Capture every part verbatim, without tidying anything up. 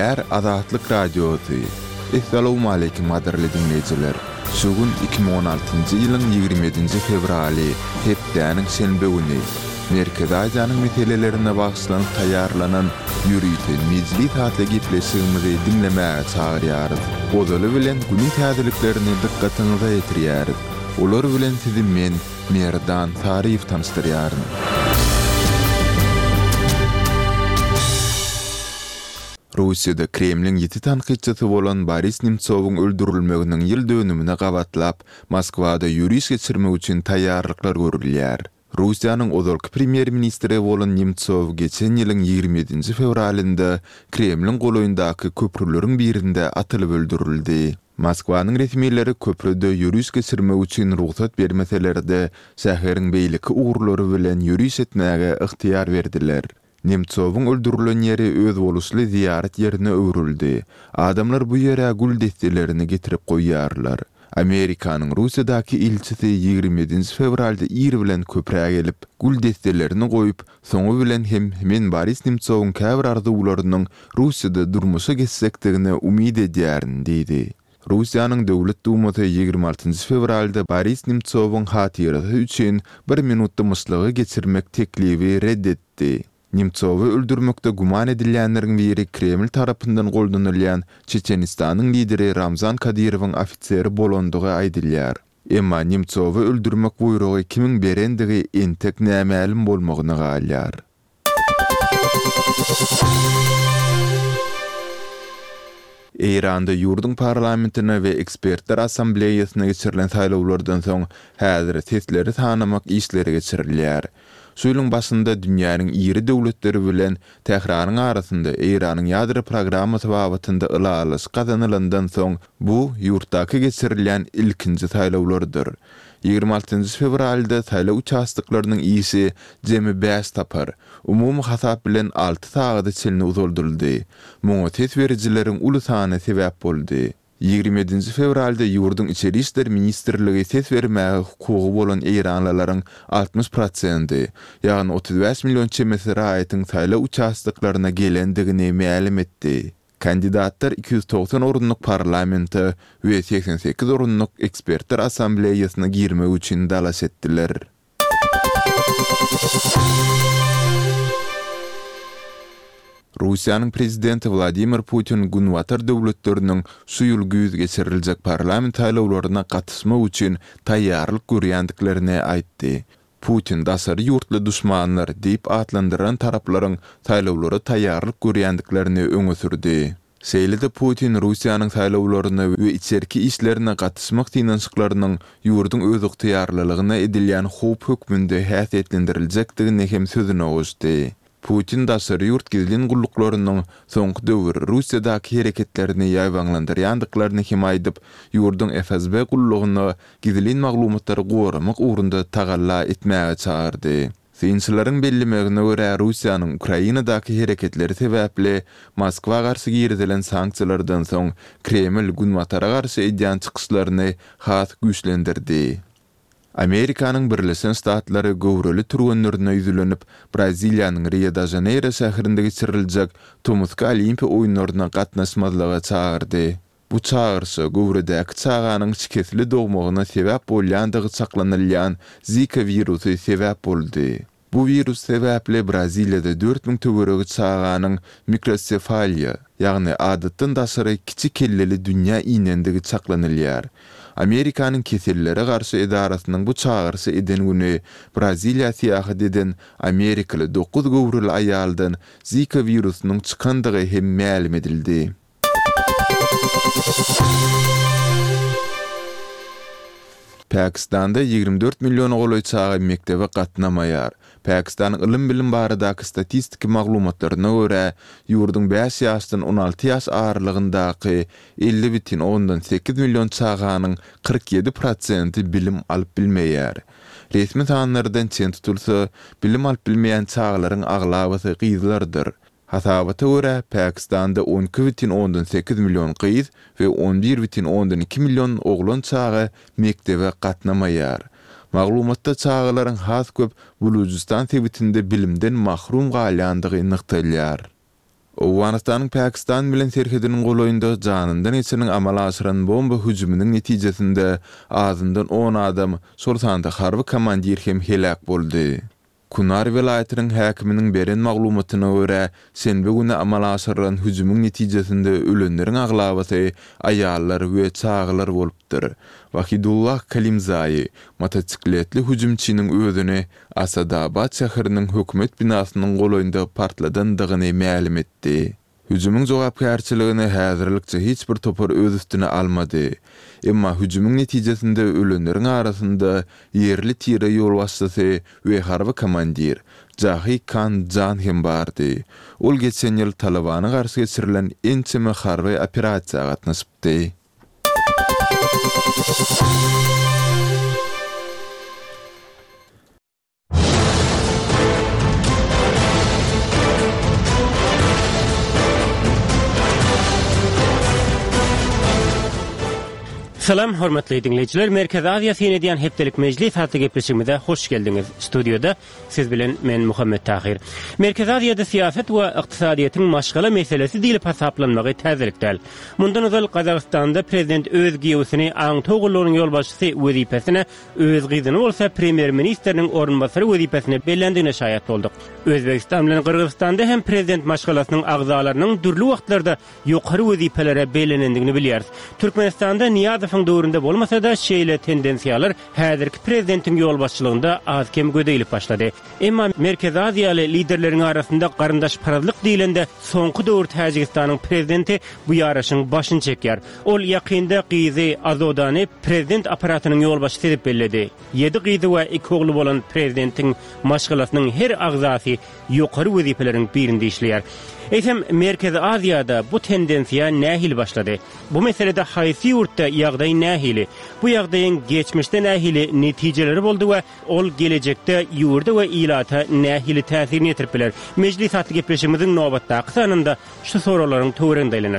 Diller Azatlyk Radiosu. Assalamu alaykum maderli dinleyijiler. Şugun iki bin on altyncı ýylyň ýigrimedinji fevraly, hepdäniň şenbe güni. Merkez Aýjanyň meselelerine bagşlanan taýýarlanan ýürüýte mejlis hatly gepleşigimizi dinlemäge çagyrýarys. Ozaly bilen günüň täzeliklerini dikkatiňize ýetirýäris. Olar bilen sizi men Merdan Taryýew tanışdyrýaryn. Russiýada Kremlin ýeti tanqidçisi bolan Boris Nemtsowyň öldürilmeginiň ýyl dönümine gabatlap, Moskwada ýürüýüş geçirmek üçin taýýarlyklar görülýär. Russiýanyň ozalky premier ministri bolan Nemtsow geçen ýylyň ýigirme ýedinji fevralynda Kremlin goloýundaky köprüleriň birinde atylyp öldürildi. Moskwanyň resmiýetleri köprüde ýürüýüş geçirmek üçin ruhsat bermeselerde şäheriň beýleki ugurlary bilen ýürüýüş etmäge ygtyýar berdiler. Nemtsowyň öldürilen ýeri öz boluşly ziyaret ýerine öwrüldi. Adamlar bu ýere gül destelerini getirip goýýarlar. Amerikanyň Russiýadaky elçisi ýigirme ýedinji fevralda ýer bilen köpräge gelip gül destelerini goýup, soňu bilen hem men Boris Nemtsowyň käbir arzularynyň Russiýada durmuşa geçsekdigine umyd edýärin diýdi. Russiýanyň döwlet dumasy ýigirme altyncı fevralda Boris Nemtsowyň hatyrasy üçin bir minutda myslygy geçirmek teklibi reddetdi. Nemtsowy öldürmekde guman edilýänleriň biri Kreml tarapyndan goldanylýan Çeçenistanyň lideri Ramzan Kadyrowyň ofiseri bolandygy aýdylýar. Emma Nemtsowy öldürmek buyrugy kimiň berendigi entek nämälim bolmagyny galýar. Eýranda ýurdun parlamentine we ekspertler assambleýasyna geçirilen saýlawlardan soň häzir sesleri tanamak işleri geçirilýär. Şuýlyň başynda dünýäniň iri döwletleri bilen tehraryň arasynda Eýranyň ýadro programmasy babatynda ılalyş gazanylandan soň bu ýurtdaky geçirilen ilkinji saýlawlardyr. ýigirme altyncı fevralda saýlaw uçastyklarynyň ýyşy jemi beş tapar. Umumy hasap bilen alty sagada çelini uzolduruldy. Muňa ses berijileriň uly sany sebäp boldy. ýigirme ýedinji fevralda ýurdun içeri işler ministrligi ses bermäge hukugy bolan Eýranlylaryň altmış prosenti, ýagny otuz beş million çemesi raýatyň saýlaw uçastyklaryna gelendigini ma'lum etdi. Kandidatlar iki yüz doksan orunluk parlamenti we seksen sekiz orunluk ekspertler assambleýasyna girmek üçin dalaş etdiler. Russiýanyň prezidenti Vladimir Putin günwatar döwletleriniň şu ýyl güýz geçiriljek parlament saýlawlaryna gatnaşmak üçin taýýarlyk görýändiklaryny aýtdy. Putin dasary ýurtly düşmanlar diýip atlandyran taraplaryň saýlawlara taýýarlyk görýändiklaryny öňe sürdi. Seýlede Putin Russiýanyň saýlawlaryna we içerki işlerine gatnaşmak tynançyklarynyň ýurdun öz ygtyýarlylygyna edilýän hop hökmünde häsiýetlendiriljakdygyny hem sözüne goşdy. Putin dasary ýurt gizlin gulluklarının soňky döwür Russiýadaky hereketlerini ýaýwanlandyrýandyklaryny hem aýdyp, ýurdun F S B gullugyny gizlin maglumatlary goramak ugrunda tagalla etmäge çağırdy. Synçylaryň bellemegine görä Russiýanyň Ukrainadaky hereketleri sebäpli Moskwa garşy girdilen sanksiýalardan soň Kreml günwatara garşy edýän çykyşlaryny has güýçlendirdi. Amerikanyň Birleşen Ştatlary gowrely türgenlerine ýüzlenip Braziliýanyň Rio de Janeiro şäherinde geçiriljek Tomska Olimpiýa oýunlaryna gatnaşmazlyga çağırdy. Bu çağırşy gowredäki çağanyň şikesli dogmagyna sebäp bolýandygy saklanylýan Zika wirusy sebäp boldy. Bu virus sebäpli Braziliýada dört bin töweregi çağanyň mikrosefaliýa, ýagny adatdan daşary kiçik kelleli dünýä iňendigi saklanylýar. Amerikanyň kesellere garşy edarasynyň bu çağırşy eden güni Braziliýa syýahat eden Amerikaly dokuz gowrul aýaldan Zika virusynyň çykandygy hem ma'lum edildi. Pakistanda ýigirme dört million ogly çağa mektebe gatnamaýar. Pakistanyň ilim bilim baradaky statistik maglumatlaryna görä, ýurdun beş ýaşdan on alty ýaş aralygyndaky elli butin ondan sekiz million çağanyň kırk yedi prosenti bilim alyp bilmeýär. Resmi sanlardan çen tutulsa, bilim alyp bilmeýän çağlaryň aglabasy gyzlardyr. Hasabata görä Pakistanda on iki butin ondan sekiz million gyz we on bir butin ondan iki million oglan çağı mektebe gatnamaýar. Maglumatda çağlaryň has köp Bulujistan sebitinde bilimden mahrum galýandygy nykdalýar. Awganistanyň Pakistan bilen serhediniň goloýynda janyndan etseniň amala aşyran bomba hüjüminiň netijesinde azyndan on adam, şol sanda harby komandir hem helak boldy. Kunar welaýatynyň häkiminiň beren maglumatyna görä, senbe güni amala aşyran hüjümüň netijesinde ölenleriň aglabaty aýallar we çaglar bolupdyr. Wahidullah Kalimzai mototsikletli hüjümçiniň özüni Asadabad şäheriniň hökümet binasynyň goloýynda partladandygyny ma'lum etdi. Hüjümüň jogapkärçiligini häzirlikçe hiç bir topar öz üstüne almady. Emma hüjümüň netijesinde ölenleriň arasynda yerli tire ýol başçysy we harby komandir Jahi Khan Jan hem bardy. Ol geçen ýyl Talabany garşy geçirilen ençeme harby operasiýaga gatnaşypdy. Salam hormatly dinleyijiler, Merkez Aziya Senediýan hepdelik mejlis hatly gepleşigimize hoş geldiňiz. Studioda siz bilen men Muhammed Tahir. Merkez Aziýada siýasat we ykdysadyýatyň maşgala meselesi diýilip hasaplanmagy täzelikdäl. Mundan özel Gazagystanda prezident öz giýewsini aň togullugynyň ýolbaşçysy wezipesine öz gyzyny bolsa premier ministriniň ornbasary wezipesine bellendigine şaýat boldyk. Özbegistan bilen Kyrgyzstanda hem prezident maşgalasynyň agzalarynyň dürli wagtlarda ýokary wezipelere bellenendigini bilýäris. Türkmenistanda Niýazow döwründe bolmasa da şeýle tendensiýalar häzirki prezidentiň ýolbaşçylygynda az kem gödeyilip başlady. Emma Merkez Aziýaly liderleriň arasynda garyndaş parazlyk diýilende soňky döwür Täjikistanyň prezidenti bu ýaraşyň başyny çekýär. Ol ýakynda Gyzy Azodany prezident aparatynyň ýolbaşçysy diýip belledi. Ýedi gyzy we iki ogly bolan prezidentiň maşgalasynyň her agzasy ýokary wezipeleriň birinde işleýär. Eýsem Merkez Aziýada bu tendensiýa nähili başlady? Bu meselede haýsy ýurtda ýagdaý nähili? Bu ýagdaýyň geçmişde nähili netijeleri boldy we ol gelecekde ýurda we ilata nähili täsirini ýetirip biler? Mejlis hatly gepleşigimiziň nobatdaky sanynda şu soralaryň töwerinde elenir.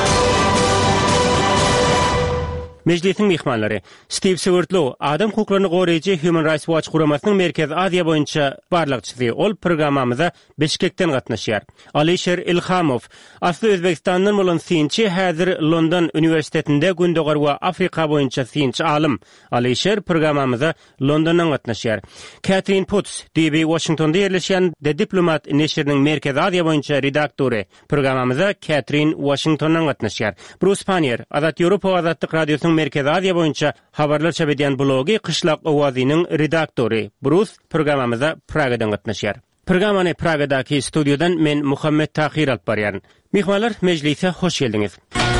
Mejlisiň mehmanlary Steve Sewertlow, Adam hukuklaryny goraýjy Human Rights Watch guramasynyň Merkez Aziýa boýunça barlykçysy. Ol programamyza Beşikekden gatnaşýar. Alisher Ilhamow, asly Özbegistanyň bolan synçy, häzir London Üniversitetinde Gündogar we Afrika boýunça synçy alim. Alisher programamyza Londondan gatnaşýar. Catherine Potts, D B Washingtonda ýerleşýän The Diplomat neşriniň Merkez Aziýa boýunça redaktory. Programamyza Catherine Washingtondan gatnaşýar. Bruce Panier, Azat Ýewropa Azatlyk Radiosynyň Merkez Aziýa boýunça habarlar çap edýän blogy Kışlak owazynyň redaktory. Bruce programamyza Pragadan gatnaşýar. Programany Pragadaky studiodan men Muhammed Tahir alyp barýaryn. Mehmanlar, mejlise hoş geldiňiz.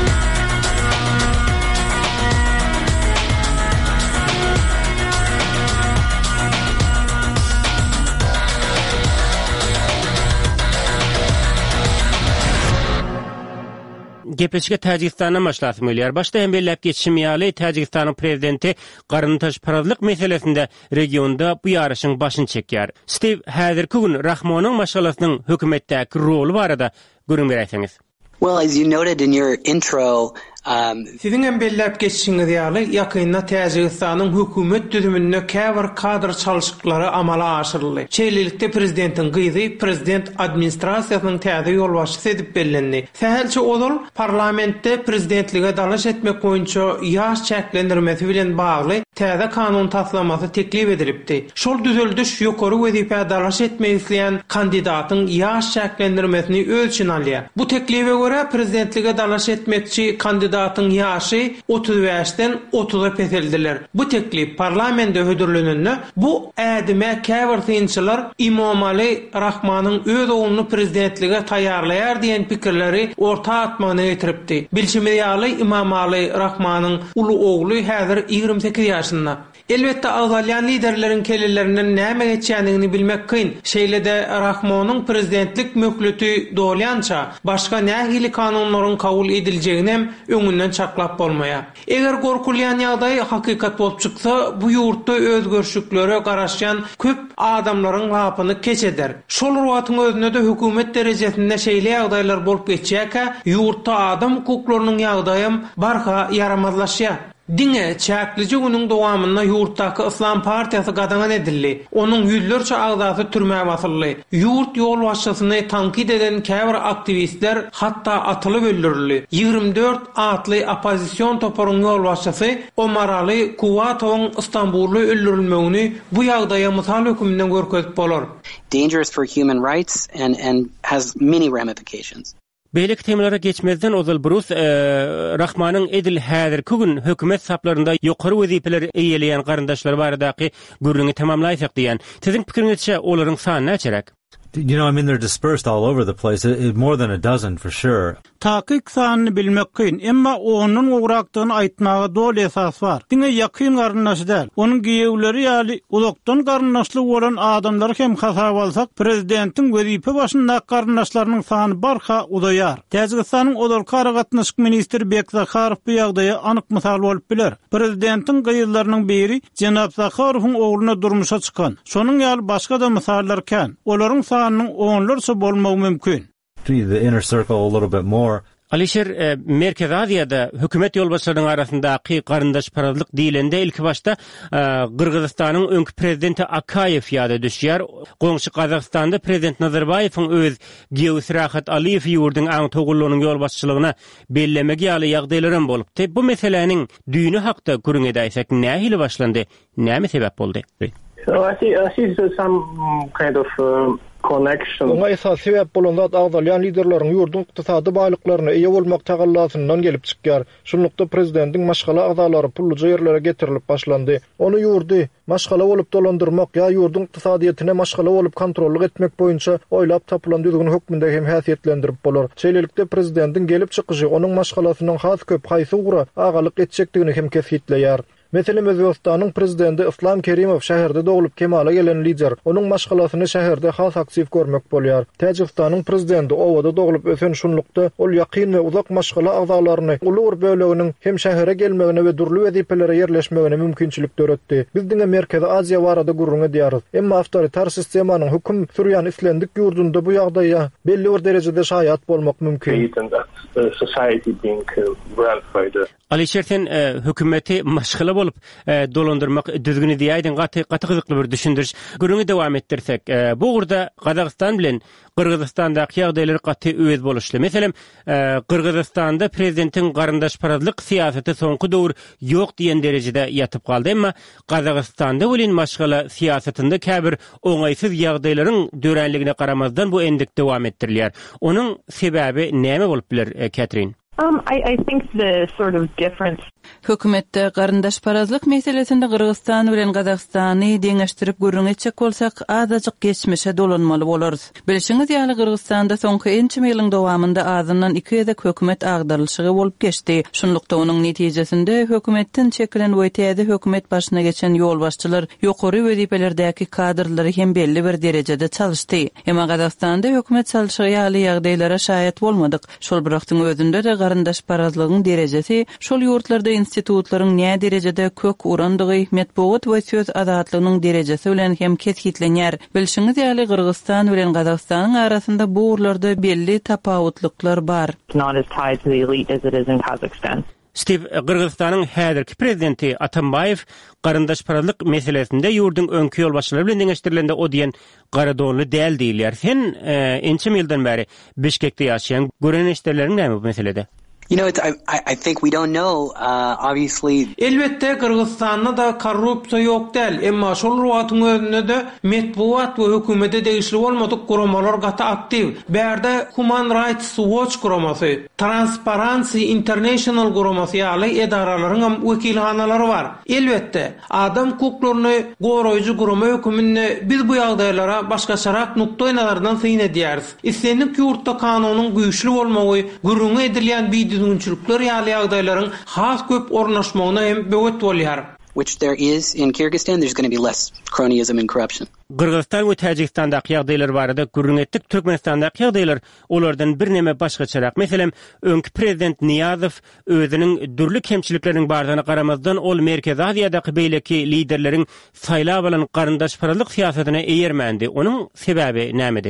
Gepleşige Täjikistanyň başlasym bolýar. Başda hem belläp geçişim ýaly Täjikistanyň prezidenti garyntaş parazlyk meselesinde regionda bu ýaraşyň başyny çekýär. Steve, häzirki gün Rahmonyň maşgalasynyň hökümetdäki roli barada görüň beräýsiňiz. Well, as you noted in your intro, Um, Sizin hem belläp geçişiňiz ýaly ýakynda Täjikistanyň hökümet düzüminde käbir kadr çalşyklary amala aşyryldy. Çeýlelikde prezidentiň gyzy prezident administrasiýasynyň täze ýolbaşçysy edip bellendi. Sähelçe odol parlamentde prezidentlige dalaş etmek boýunça ýaş çäklendirmesi bilen bagly täze kanun taslamasy teklip edilipdi. Şol düzeldiş ýokary wezipe dalaş etmek isleýän kandidatyň ýaş çäklendirmesini ölçüne alýar. Bu teklipe görä prezidentlige dalaş etmekçi kandidat Kandidatın yaşı otuz beşden otuza peseldiler. Bu teklip parlamente hödürlenende bu ädime käbir synçylar İmam Ali Rahmanyň öz oğluny prezidentlige taýýarlaýar diýen pikirleri orta atmagyna getiripdi. Bilşime ýaly İmam Ali Rahmanyň ulu oğlu häzir ýigirme sekiz ýaşynda. Elbette Azalyan liderlerin kelelerinden näme geçýändigini bilmek kyn. Şeýlede Rahmanyň prezidentlik möhleti dolýança başga nähili kanunlaryň kabul ediljeginem öňünden çaklap bolmaýar. Eger gorkulýan ýagdaý hakykat bolup çyksa, bu ýurtda özgörşüklere garaşýan köp adamlaryň lapyny keçeder. Şol ruwatyň özüne de hökümet derejesinde şeýle ýagdaýlar bolup geçýärkä, ýurtda adam hukuklarynyň ýagdaýym barha yaramazlaşýar. Diňe çäklici günüň dowamynda ýurtdaky Islam partiýasy gadaňan edildi. Onuň ýüzlerçe agzasy türmäge basyldy. Ýurt ýol başçysyny tankid eden käbir aktivistler hatda atylyp öldürildi. ýygrimi dört atly opozisiýon toparyň ýol başçysy Omar Ali Kuwatowyň Istanbulda öldürilmegini bu ýagdaýa mysal hökümden görkezip bolar. Dangerous for human rights and and has many ramifications. Beýleki temalara geçmezden Ozal Brus e, Rahmanyň edil häzirki gün hökümet saplarynda ýokary wezipeler eýeleýän garyndaşlar baradaky gürrüňi tamamlaýsak diýen. Siziň pikiriňizçe olaryň sany näçerek? You know, I mean, they're dispersed all over the place. It, it, more than a dozen for sure. Takyk sanyny bilmek kyn, emma onun uğrakdygyny aýtmaga dol esas bar. Diňe ýakyn garyndaşy däl. Onuň giýewleri ýaly uzakdan garyndaşlyk bolan adamlar hem hasap alsak, prezidentiň wezipe başyndaky garyndaşlarynyň sany barha udaýar. Täjikistanyň odol karagatnaşyk ministri Bekzat Zaharow bu ýagdaýa anyk mysal bolup biler. Prezidentiň gyýyllarynyň biri Jenap Zaharowyň ogluny durmuşa çykan. Şonuň ýaly başga da misallar kän. Olaryň sanynyň onlarça bolmagy mümkin. The inner circle a little bit more. Alisher e, Merkez Aziýada hökümet ýolbaşçylarynyň arasyndaky garyndaş parazlyk diýilende ilki başda e, Gırgyzstanyň öňkü prezidenti Akayew ýada düşýär. Goňşy Kazakstanda prezident Nazarbayewiň öz Geosirahat Aliyew ýurdun aň togullugynyň ýolbaşçylygyna bellemek ýaly ýagdaýlarym bolupdy. Bu meseleniň düýnü hakda gürüň edäýsek nähili başlandy? Näme sebäp boldy? So I see, I see some kind of uh, connection. Oňa esas sebäp bolan zat agdalýan liderleriň ýurdun ykdysady baýlyklaryna eýe bolmak tagallasyndan gelip çykýar. Şunlukda prezidentiň maşgala agdalary pulluja ýerlere getirilip başlandy. Onu ýurdy maşgala bolup dolandyrmak ýa ýurdun ykdysadyýetyne maşgala bolup kontrollyk etmek boýunça oýlap tapylan düzgün hökmünde hem häsiýetlendirip bolar. Şeýlelikde prezidentiň gelip çykyjy onuň maşgalasynyň has köp haýsy ugura agalyk etjekdigini hem kesitleýär. Meselem Özbekistanyň prezidenti Islam Kerimow şäherde dogulup kemala gelen lider, onuň maşgalasyny şäherde has aktiv görmek bolýar. Täjikistanyň prezidenti owada dogulup ösen şunlukda ol ýakyn we uzak maşgala agzalaryny ulur böleginiň hem şähere gelmegine we durly wezipelere ýerleşmegine mümkinçilik töretdi. Biz diňe Merkezi Aziýa barada gurrun edýäris. Emma awtoritar sistemanyň hüküm sürýän islendik ýurdunda bu ýagdaýa belli bir derejede şaýat bolmak mümkin. Alişerten e, hükümeti maşgala bolup e, dolandırmak düzgün diýäýdin gaty gaty gyzykly bir düşündiriş. Gürüňi dowam etdirsek, e, bu gurda Kazakystan bilen Gırgyzstandaky ýagdaýlar gaty öwez boluşly. Meselem, e, Gırgyzstanda prezidentiň garyndaş parazlyk siýasaty soňky döwür ýok diýen derejede ýatyp galdy, emma Kazakystanda bolan maşgala siýasatynda käbir oňaýsyz ýagdaýlaryň dörenligine garamazdan bu endik dowam etdirilýär. Onuň sebäbi näme bolup biler, e, Catherine? Um, I, I think the sort of difference. Hökümetde garyndaş parazlyk meselesinde Gırgızstan bilen Kazakstany deňeşdirip görüň etjek bolsak, azacık geçmişe dolanmaly bolarys. Bilşiňiz ýaly Gırgızstanda soňky ençe ýylyň dowamynda azyndan iki ýerde hökümet agdarylşygy bolup geçdi. Şunlukda onuň netijesinde hökümetden çekilen we täze hökümet başyna geçen ýolbaşçylar ýokary wezipelerdäki kadrlary hem belli bir derejede çalışdy. Emma Kazakstanda hökümet çalışygy ýaly ýagdaýlara şaýat bolmadyk. Şol birakdyň özünde de garyndaş parazlygyň derejesi şol ýurtlarda institutlaryň näme derejede kök urandygy, metbuat we söz azatlygynyň derejesi bilen hem kesitlenýär. Bilşiňiz ýaly Gırgyzstan bilen Kazakstanyň arasynda bu urlarda belli tapawutlyklar bar. Not as tied to the elite as it is in Kazakhstan. Steve, Gırgyzstanyň häzirki prezidenti Atambayew garyndaş parazlyk meselesinde ýurdun öňkü ýolbaşçylary bilen deňeşdirilende o diýen gara donly däl diýilýär. Sen e, ençe ýyldan bäri Bişkekde ýaşaýan görenişlerleriň näme bu meselede? You know, it's, I, I think we don't know, uh, obviously. Elbette Kırgızstanda da korrupsiýa ýok däl, emma şol ruwatyň özünde de metbuat we hökümete degişli bolmadyk guramalar gaty aktiv. Bärde Human Rights Watch guramasy, Transparency International guramasy ýaly edaralaryň hem wekilhanalary bar. Elbette adam hukuklaryny goraýjy gurama hökümine biz bu ýagdaýlara başgaçarak nukta nazardan syň edýäris. Islendik ýurtda kanunyň güýçli bolmagy, gurrun edilýän bir düzgünçülükler ýaly ýagdaýlaryň has köp ornaşmagyna hem böwet bolýar. Which there is in Kyrgyzstan, there's going to be less cronyism and corruption. Gırgızstan we Täjikstandaky ýagdaýlar barada gürrün etdik. Türkmenistandaky ýagdaýlar olardan bir neme başgaçarak. Meselem, öňkü prezident Niýazow özüniň dürli kemçilikleriň bardygyna garamazdan ol Merkez Aziýadaky beýleki liderleriň saýlap alan garyndaş paralyk siýasatyna eýermändi. Onuň sebäbi nämedi?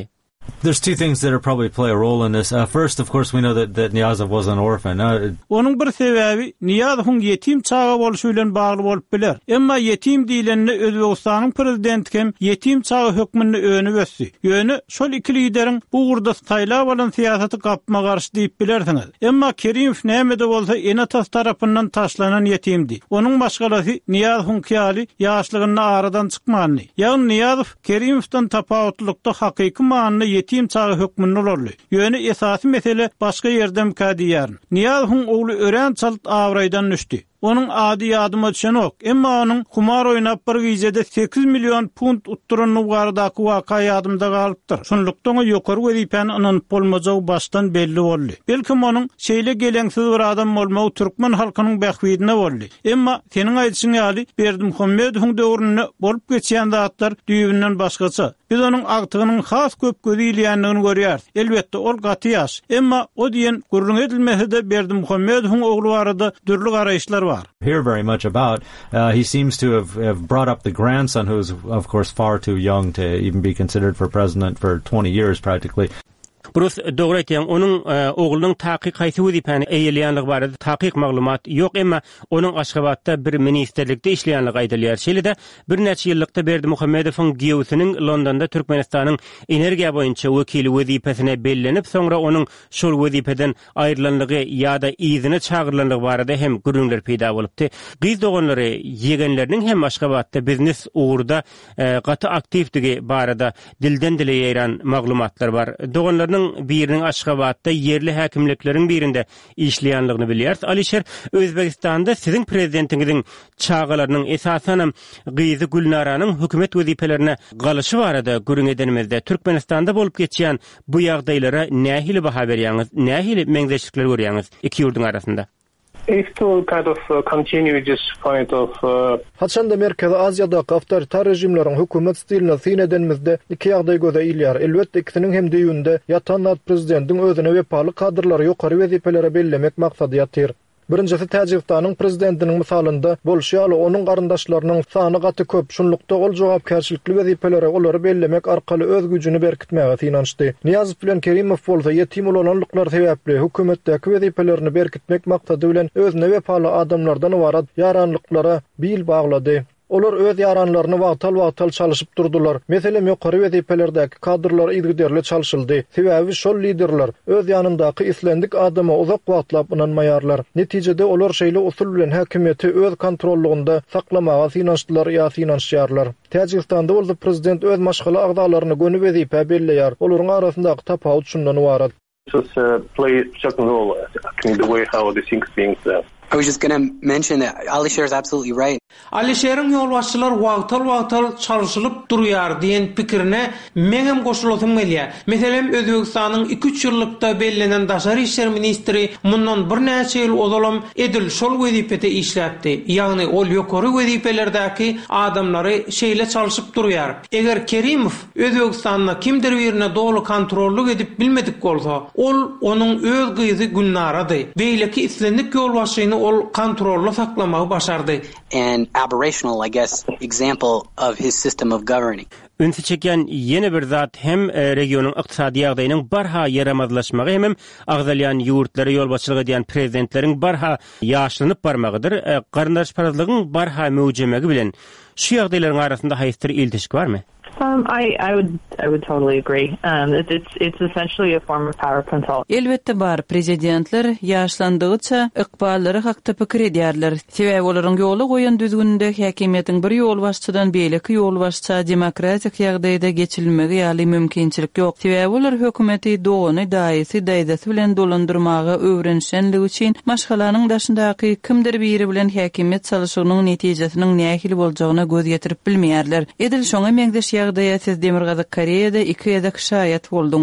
There's two things that are probably play a role in this. Uh, first, of course, we know that, that Niyazov was an orphan. Uh, Onun bir sebebi Niyazov'un yetim çağı bolşuyla bağlı bolup biler. Emma yetim diýilende Özbegistanyň prezidenti hem yetim çağı hökmüni öňe gösdi. Ýöne şol iki lideriň bu gurda taýlap bolan siýasaty gapma garşy diýip bilersiňiz. Emma Kerimow näme-de bolsa Enatas tarapyndan taşlanan yetimdi. Onun başgalasy Niyazow'un kiýaly ýaşlygyny aradan çykmany. Ýa-ni Niyazov Kerimowdan tapawutlukda hakyky manyny yetim çağı hökmünde boldy. Ýöne esasy mesele başga ýerde mükadiyar. Niyazow'un ogly ören çalt awraýdan düşdi. Onun ady ýadyma düşen ok. Emma onun kumar oynap bir gijede sekiz milyon punt utturuny gardaky waka ýadymda galypdyr. Şonlukdan ýokary wezipäni anynyp bolmajagy başdan belli boldy. Belkim onun şeýle gelensiz bir adam bolmagy türkmen halkynyň bähwidine boldy. Emma seniň aýdyşyň ýaly Berdimuhammedowyň döwründe bolup geçýän zatlar düýbinden başgaça. Biz onun agtygynyň has köp gözýilýändigini görýär. Elbetde ol gaty ýaş. Emma o diýen gurrun edilmese de Berdimuhammedowyň ogly barada dürli garaýşlar var. Hear very much about. Uh, he seems to have, have brought up the grandson, who's of course far too young to even be considered for president for twenty years practically. Burus dogry aýtýan onuň oglunyň takyk haýsy wezipäni eýelýänligi barada takyk maglumat ýok, emma onuň Aşgabatda bir ministerlikde işleýänligi aýdylýar. Şeýle-de bir näçe ýyllykda Berdimuhammedowyň giýewsiniň Londonda Türkmenistanyň energiýa boýunça wekili wezipesine bellenip, soňra onuň şol wezipeden aýrylanlygy ýa-da izine çagyrlanlygy barada hem gürüňler peýda bolupdy. Gyz doganlary ýegenleriniň hem Aşgabatda biznes ugurda gaty aktivdigi barada dilden dile ýaýran maglumatlar bar. Doganlaryň biriniň Aşgabatda yerli häkimlikleriň birinde işleýänligini bilýär. Alişer, Özbegistanda siziň prezidentiňiziň çağalarynyň esasen Gyzy Gülnaranyň hökümet wezipelerine galyşy barada görüň edenimizde Türkmenistanda bolup geçýän bu ýagdaýlara nähili baha berýäňiz, nähili meňzeşlikler görýäňiz iki ýurduň arasynda? If to kind of uh, continue this point of uh, Haçanda Merkezi Aziýada awtoritar rejimleriň hökümet stiline syn edenimizde iki ýagdaý göze ilýär. Elbetde ikisiniň hem diýünde ýatan prezidentiň özüne wepaly kadrlary ýokary wezipelere bellemek maksady ýatyr. Birincisi Täjikistanyň prezidentiniň misalynda bolşýaly onuň garyndaşlarynyň sany gaty köp, şunlukda ol jogapkärçilikli wezipelere olary bellemek arkaly öz güjüni berkitmäge synançdy. Niyazow bilen Kerimow bolsa ýetim bolanlyklar sebäpli hökümetdäki wezipelerini berkitmek maksady bilen özüne wepaly adamlardan ibarat ýaranlyklara bil baglady. Olar öz yaranlaryny wagtal-wagtal çalışyp durdular. Meselem ýokary wezipelerdäki kadrlar ýigderli çalışyldy. Sebäbi şol liderler öz ýanyndaky islendik adama uzak wagtlap inanmaýarlar. Netijede olar şeýle usul bilen häkimeti öz kontrollugynda saklamaga synançdylar ýa synançýarlar. Täjikistanda bolsa prezident öz maşgala agdalaryny göni wezipe belleýär. Olaryň arasyndaky tapawut şundan ibarat. just uh, play certain role in the way how the things being done. I was just going to mention that Alisher is absolutely right. Alisher'in ýolbaşçylar wagtal wagtal çalışylyp durýar diýen pikirine meňem goşulasym gelýär. Meselem Özbegistanyň iki üç ýyllykda bellenen daşary işler ministri mundan bir näçe ýyl ozalam edil şol wezipede işläpdi. Ýagny ol ýokary wezipelerdäki adamlary şeýle çalışyp durýar. Eger Kerimow Özbegistanyň kimdir birine dogry kontrollyk edip bilmedik bolsa, ol onuň öz gyzy Gülnarady. Beýleki islendik ýolbaşçyny ol kontrolly saklamagy başardy. And aberrational, I guess, example of his system of governing. Ünsi çeken yeni bir zat hem e, regionun iqtisadi ýagdaýynyň barha yaramazlaşmagy hem agdalyan ýurtlary ýolbaşçylyk edýän prezidentleriň barha ýaşlanyp barmagydyr. E, Garyndaşparazlygyň barha möwjemegi bilen şu ýagdaýlaryň arasynda haýsy bir ilişki barmy? Um, I, I would I would totally agree. Um, it, it's it's essentially a form of power control. Elbette bar prezidentler ýaşlandygyça ykballary hakda pikir edýärler. Sebäbi olaryň ýoly goýan düzgünde häkimiýetiň bir ýol başçydan beýleki ýol başça demokratik ýagdaýda geçilmegi ýaly mümkinçilik ýok. Sebäbi olar hökümeti dogany daýysy daýdasy bilen dolandyrmaga öwrenşenligi üçin maşgalanyň daşyndaky kimdir biri bilen häkimiýet çalışygynyň netijesiniň nähili boljagyna göz ýetirip bilmeýärler. Edil şoňa meňdeş ýagdaýa siz Demirgazyk Koreýada iki ýa-da şaýat boldunuz.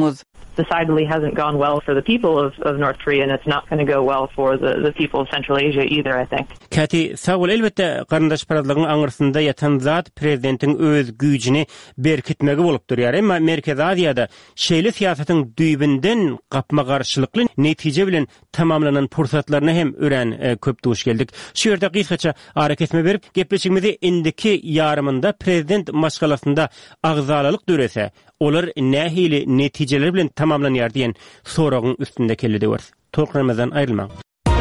decidedly hasn't gone well for the people of, of North Korea, and it's not going to go well for the, the people of Central Asia either, I think. Kati, sağol elbette qarındaş paradlığın aňyrsynda yatan zat prezidentin öz güýjini berkitmegi bolup durýar. Emma Merkez Aziýada şeýle siýasatyň düýbinden gapma garşylykly netije bilen tamamlanan pursatlaryna hem ören e, köp duş geldik. Şu ýerde gysgaça hareketme berip gepleşigimizi indiki ýarymynda prezident maşgalasynda agzalalyk dörese, olar nähili netijeler bilen tamamlanýar diýen soragyň üstünde keldi ber. Tolkramazdan aýrylmaň.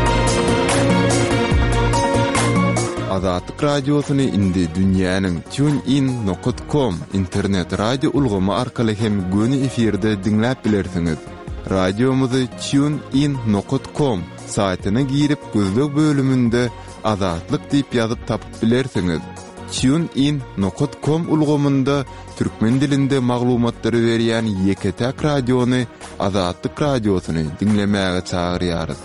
Azatlyk radiosyny indi dünýäniň TuneIn nokta com internet radio ulgamy arkaly hem göni efirde dinläp bilersiňiz. Radiomuzy TuneIn nokta com saýtyna girip gözlük bölümünde Azatlyk diýip ýazyp tapyp bilersiňiz. TuneIn nokta com ulgamynda türkmen dilinde maglumatlary berýän Ýeketäk radiony Azatlyk radiosyny dinlemäge çagyrýarys.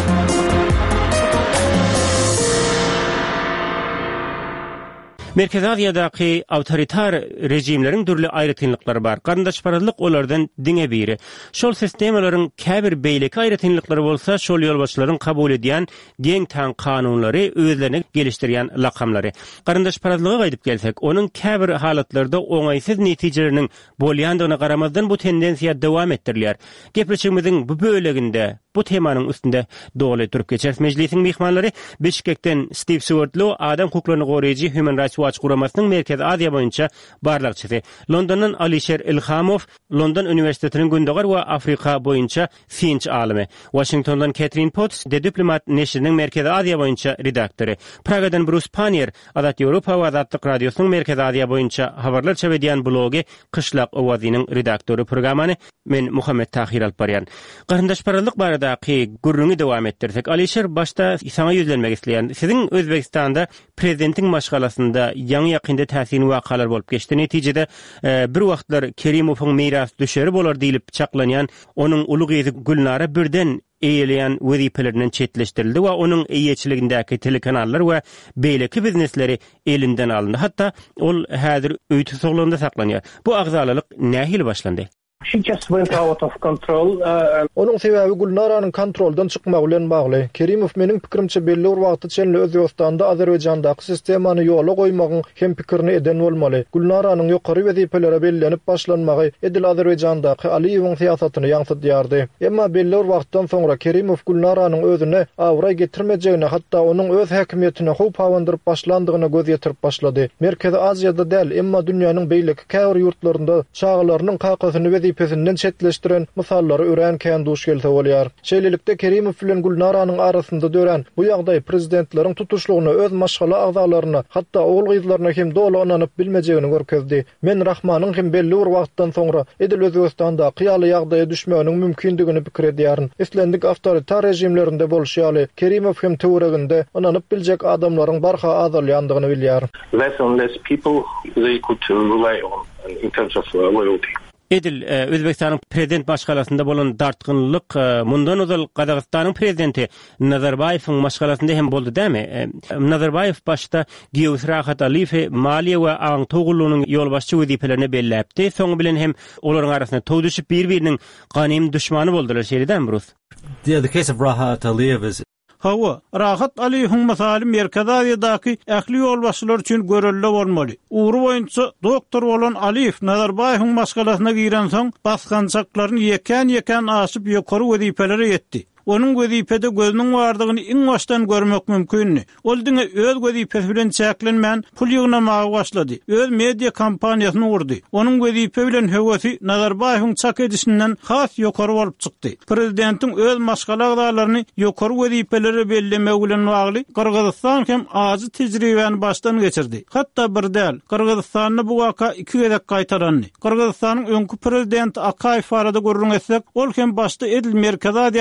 Merkez Aziýadaky awtoritar rejimleriň dürli aýratynlyklary bar. Garyndaş paradlyk olardan diňe biri. Şol sistemalaryň käbir beýleki aýratynlyklary bolsa, şol ýolbaşçylaryň kabul edýän deň taň kanunlary özlerine gelişdirýän lakamlary. Garyndaş paradlygy gaýdyp gelsek, onuň käbir halatlarda oňaýsyz netijeleriniň bolýandygyna garamazdan bu tendensiýa dowam etdirilýär. Gepleşigimiziň bu böleginde bu temanyň üstünde dogly durup geçer. Meclisiň mehmanlary Bişkekden Steve Swartlow, adam hukuklaryny goraýjy Human Rights Watch guramasının Merkez Aziýa boýunça barlakçysy. Londondan Alisher Ilhamow, London Üniversitetiniň gündogar we Afrika boýunça Finch alimy. Washingtondan Catherine Potts, The Diplomat neşriniň Merkez Aziýa boýunça redaktory. Pragadan Bruce Panier, Azat Ýewropa we Azatlyk radiosynyň Merkez Aziýa boýunça habarlar çevedýän blogy Kışlak owazynyň redaktory. Programany men Muhammed Tahir alyp barýan. Garyndaş paralyk baradaky gurrüňi dowam etdirsek, Alisher başta sana ýüzlenmek isleýän. Siziň Özbekistanda prezidentiň maşgalasynda ýaňy ýakynda täsirli wakalar bolup geçdi. Netijede e, bir wagtlar Kerimowyň miras düşeri bolar diýilip çaklanýan onuň uly gyzy Gülnara birden eýeleýän wezifelerinden çetleşdirildi we onuň eýeçiligindäki telekanallar we beýleki biznesleri elinden alındy. Hatta ol häzir öýtü soglugynda saklanýar. Bu agzalalyk nähili başlandy? She just went out of control. Uh, Onun sebebi Gulnaranyň kontroldan çykmagy bilen bagly. Kerimow meniň pikirimçe belli bir wagty içinde Özbekistanda Azerbaýjandaky sistemany ýola goýmagyň hem pikirini eden bolmaly. Gulnaranyň ýokary wezifeleri bellenip başlanmagy edil Azerbaýjandaky Aliýewiň siýasatyny ýaňsatýardy. Emma belli bir wagtdan soňra Kerimow Gulnaranyň özüne awra getirmejegine, hatda onuň öz häkimetine howp hawandyryp başlandygyna göz ýetirip başlady. Merkez Aziýada däl, emma dünýäniň beýleki käbir ýurtlarynda çağlarynyň kakasyny pesinden çetleşdiren mysallary ören kän duş gelse bolýar. Şeýlelikde Kerimow bilen Gulnaranyň arasynda dören bu ýagdaý prezidentleriň tutuşlugyny öz maşgala agzalaryna, hatda oğul gyzlaryna hem doly onanyp bilmejegini görkezdi. Men Rahmanyň hem belli bir wagtdan soňra edil Özbekistanda kıyaly ýagdaýa düşmeginiň mümkindigini pikir edýäryn. Islendik awtoritar rejimlerinde bolşýaly Kerimow hem töwereginde onanyp biljek adamlaryň barha azalýandygyny bilýär. less and less people they could rely on in terms of uh, loyalty. Edil Özbekistanyň prezident maşgalasynda bolan dartgynlyk mundan uzal Gazagystanyň prezidenti Nazarbayewiň maşgalasynda hem boldy dämi? Nazarbayew başda Geosrahat Aliýew maliýe we aň togullugynyň ýolbaşçy wezipelerini belläpdi. Soň bilen hem olaryň arasynda tow düşüp bir-biriniň ganym düşmany boldylar şeýledämi Bruce? Yeah, the case of Rahat Aliyev is Hawa, Rahat Aliýewiň masaly Merkez Aziýadaky ähli ýolbaşçylar üçin görelli bolmaly. Uğru boýunça doktor bolan Aliýew Nazarbayewiň maşgalasyna giren soň baskançaklaryny ýeken-ýeken aşyp ýokary wezifelere ýetdi. Onun wezipede gözüniň bardygyny iň başdan görmek mümkin. Ol diňe öz wezipesi bilen çäklenmän pul ýygnamagy başlady. Öz media kampaniýasyny urdy. Onun wezipe bilen hewesi Nazarbayewiň çak edişinden has ýokary bolup çykdy. Prezidentiň öz maşgala agzalaryny ýokary wezifeleri bellemek bilen bagly Kyrgyzstan hem azy tejribäni başdan geçirdi. Hatda bir däl Kyrgyzstanyny bu waka iki gezek gaýtarandy. Kyrgyzstanyň öňkü prezidenti Akaýew arada görüň etsek, ol hem başda edil Merkez Aziýanyň beýle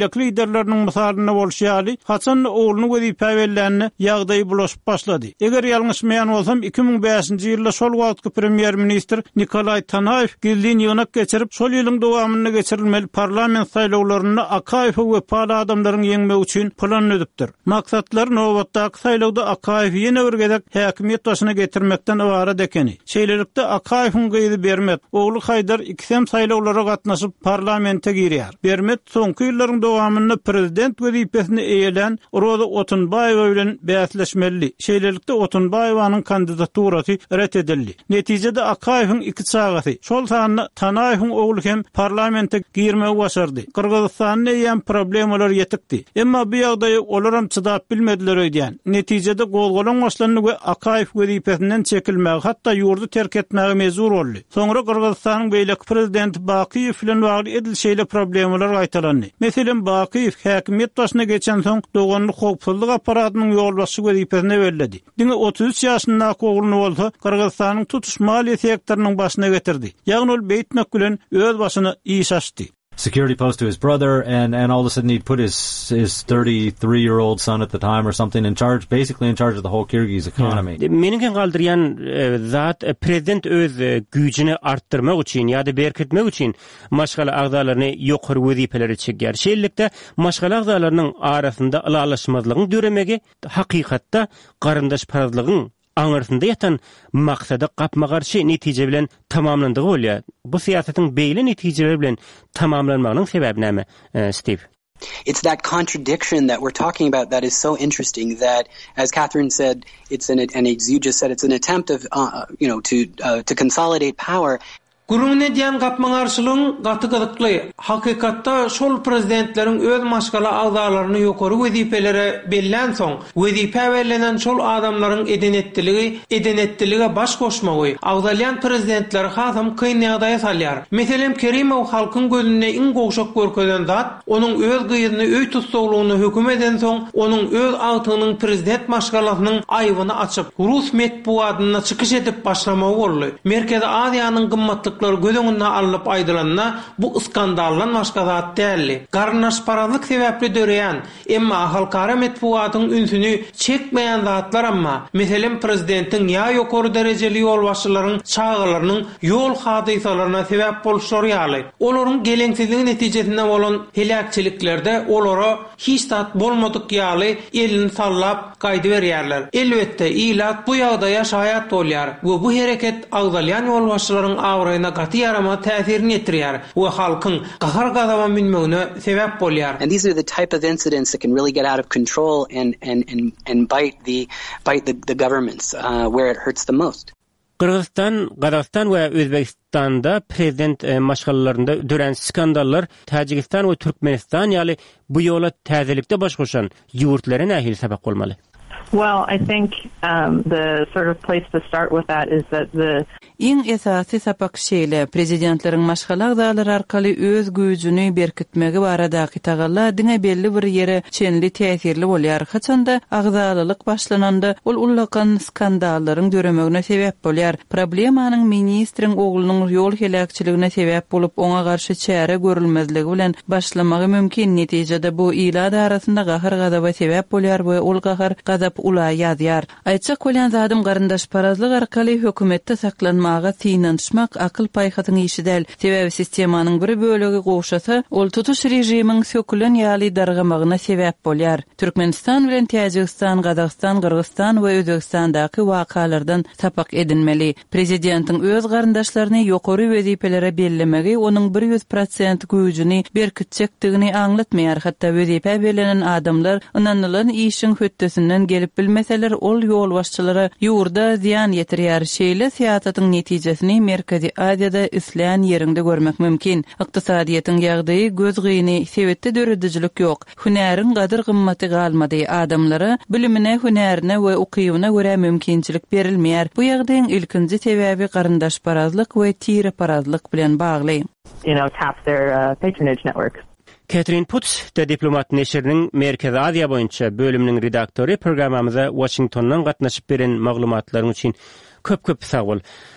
ailek liderleriniň misalyna bolşýaly, haçan oğluny wezipe berlenini ýagdaý bulaşyp başlady. Eger ýalňyşmaýan bolsam iki ming beşinji ýylda şol wagtky premier minister Nikolay Tanayev gildiň ýygynak geçirip şol ýylyň dowamyny geçirilmeli parlament saýlawlaryny Akayew we pala adamlaryň ýeňmek üçin plan edipdir. Maksatlar nowatdaky saýlawda Akayew ýene bir gezek häkimiýet başyna getirmekden ibara dekeni. Şeýlelikde Akayewiň gyýdy Bermet, oğlu Haydar ikisem saýlawlara gatnaşyp parlamente girýär. Bermet soňky ýyllaryň dowamyny prezident wezipesini eýelen Roza Otunbayewa bilen bäsleşmeli. Şeýlelikde Otunbayewaň kandidaturasy ret edildi. Netijede Akayewiň iki çagasy, şol sany Tanayewiň oğlu hem parlamente girmegi başardy. Kyrgyzstanyň ýan problemalar ýetikdi. Emma bu ýagdaýy olaram çydap bilmediler öýdýän. Netijede golgolan başlanyny we Akayew wezipesinden çekilmegi, hatda ýurdu terk etmegi mezur boldy. Soňra Kyrgyzstanyň beýleki prezidenti Bakiýew bilen bagly edilşeýle problemalar gaýtalandy. Meselem Bakiýew häkimiýet başyna geçen soň doganly howpsuzlyk aparatynyň ýolbaşçy wezipesine berildi. Diňe otuz üç ýaşyndaky ogluny bolsa, Kyrgyzstanyň tutuş maliýe sektorynyň başyna getirdi. Ýagny ol beýtmek bilen öz başyna iş açdy. Security post to his brother, and and all of a sudden he'd put his his thirty-three year old son at the time or something in charge, basically in charge of the whole Kyrgyz economy. Meniňken galdyrýan zat prezident öz güýjüni artdyrmak üçin ýa-da berkitmek üçin maşgala agdalaryny ýokary wezipeleri çekýär. Şeýlelikde maşgala agdalarynyň arasynda ýalaşmazlygyň döremegi hakykatda garyndaş parazlygyň aňyrsynda ýatan maksada gapma garşy netije bilen tamamlandygy bolýar. Bu siýasatyň beýle netijeleri bilen tamamlanmagynyň sebebi näme, Steve? It's that contradiction that we're talking about that is so interesting that, as Catherine said, it's an, and as you just said, it's an attempt of, uh, you know, to uh, to consolidate power. Gurun edýän gapmaňarçylygyň gaty gyzykly. Hakykatda şol prezidentleriň öz maşgala agdalaryny ýokary wezipelere bellen soň, wezipe berlenen şol adamlaryň edenetdiligi, edenetdilige baş goşmagy agdalyan prezidentleri hasam kyn ýagdaýa salýar. Meselem Kerimow halkyň gözüne iň gowşak görkezden zat, onuň öz gyýyny öý tutsaglygyny höküm eden soň, onuň öz agtynyň prezident maşgalasynyň aýbyny açyp, Rus medpuatyna çykyş edip başlamagy boldy. Merkezi Aziýanyň gymmatly gözüňden alyp aýdylanna bu skandallan başga zat däldi. Garnaşparazlyk sebäpli döreýän, emma halkara medpuatyň ünsüni çekmeýän zatlar amma, meselem prezidentiň ýa ýokary derejeli ýolbaşçylaryň çağalarynyň ýol hadysalaryna sebäp bolşary ýaly. Olaryň geleňsizligi netijesinde bolan helakçyliklerde olara hiç tat bolmadyk ýaly elini sallap gaýdy berýärler. Elbetde ilat bu ýagdaýa şaýat bolýar we bu hereket agdalyan ýolbaşçylaryň awraýyna gaty yarama täsirini etdirýär we halkyň gahar gadama minmegine sebäp bolýar. And these are the type of incidents that can really get out of control and and and and bite the bite the, the governments uh, where it hurts the most. Kırgızstan, Kazakstan we Özbekistanda prezident e, maşgalalarynda dören skandallar Tajikistan we Türkmenistan ýaly bu ýola täzelikde baş goşan ýurtlaryna nähili sebäp bolmaly? Well, I think um, the sort of place to start with that is that the İň esasy sapak şeýle prezidentleriň maşgala agdalary arkaly öz güýjüni berkitmegi baradaky tagalla diňe belli bir ýere çenli täsirli bolýar. Haçanda agdalylyk başlananda ol ullakan skandallaryň döremegine sebäp bolýar. Problemanyň ministriň oglunyň ýol helakçylygyna sebäp bolup oňa garşy çäre görülmezligi bilen başlamagy mümkin. Netijede bu ýylar arasynda gahar gadaba sebäp bolýar we ol gahar gadap ula ýazýar. Aýtsak bolýan zadym garyndaş parazlyk arkaly hökümetde saklanmagy tinanşmak akyl paýhatyň işi däl. Sebäbi sistemanyň bir bölegi gowşasa, ol tutuş rejimiň sökülen ýaly dargamagyna sebäp bolýar. Türkmenistan bilen Tajikistan, Kazakstan, Kyrgyzstan we Özbekistandaky wakalardan sapak edinmeli. Prezidentiň öz garyndaşlaryny ýokary wezipelere bellemegi onuň bir ýüz prosent güýjüni berkitjekdigini aňlatmaýar. Hatda wezipe berlenen adamlar ynanylan işiň höttesinden gelip bilmeseler ol ýolbaşçylara ýurda ziýan ýetirýär. Şeýle siýasatyň netijesini Merkezi Aziýada isleýän ýerinde görmek mümkin. Ykdysadyýetyň ýagdaýy göz gyýyny sebetde döredijilik ýok. Hünäriň gadyr gymmaty galmady. Adamlara bilimine, hünärine we ukybyna görä mümkinçilik berilmeýär. Bu ýagdaýyň ilkinji sebäbi garyndaş parazlyk we tire parazlyk bilen bagly. You know, tap their uh, patronage network. Catherine Putz, de Diplomat neşriniň Merkezi Aziýa boýunça bölüminiň redaktory, programamyza Washingtondan gatnaşyp beren maglumatlaryň üçin köp-köp sag bol.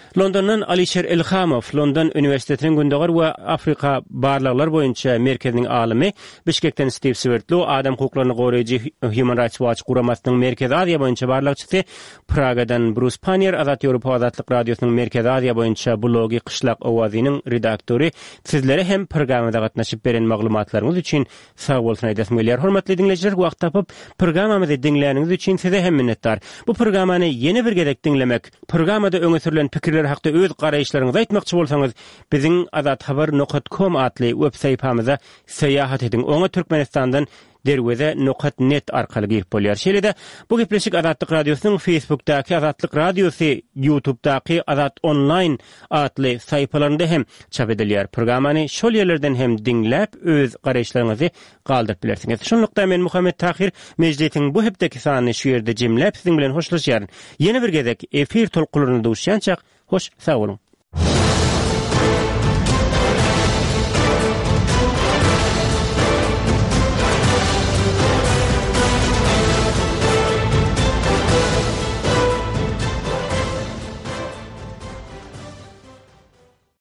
Londondan Alisher Ilhamov, London Üniversitetiniň Gündogar we Afrika barlyklar boýunça merkeziniň alimy, Bişkekden Steve Swertlo, adam hukuklaryny goraýjy Human Rights Watch guramasynyň Merkezi Aziýa boýunça barlykçysy, Pragadan Bruce Panier, Azat Ýewropa Azatlyk Radiosynyň Merkezi Aziýa boýunça blogy Qışlak owazynyň redaktory. Sizlere hem programda gatnaşyp beren maglumatlaryňyz üçin sag bolsun aýdasym gelýär. Hormatly dinleýijiler, wagt tapyp programmamyzy dinleýäniňiz üçin size hem minnetdar. Bu programmany ýene bir gezek dinlemek, programmada öňe sürülen pikirler hakda öz garaýşlaryňyzy aýtmakçy bolsaňyz, biziň azat habar nokta com adly web saýtymyza seýahat ediň. Oňa Türkmenistandan derweze nokta net arkaly girip bolýar. Şeýle-de bu gepleşik Azatlyk Radiosynyň Facebookdaky Azatlyk Radiosy, YouTubedaky Azat Online adly saýpalarynda hem çap edilýär. Programmany şol ýerlerden hem dinläp öz garaýşlaryňyzy galdyryp bilersiňiz. Şonlukda men Muhammed Tahir mejlisiň bu hepdeki sanyny şu ýerde jemläp siziň bilen hoşlaşýar. Ýene bir gezek efir tolkularyny duşýançak hoş sag bolun.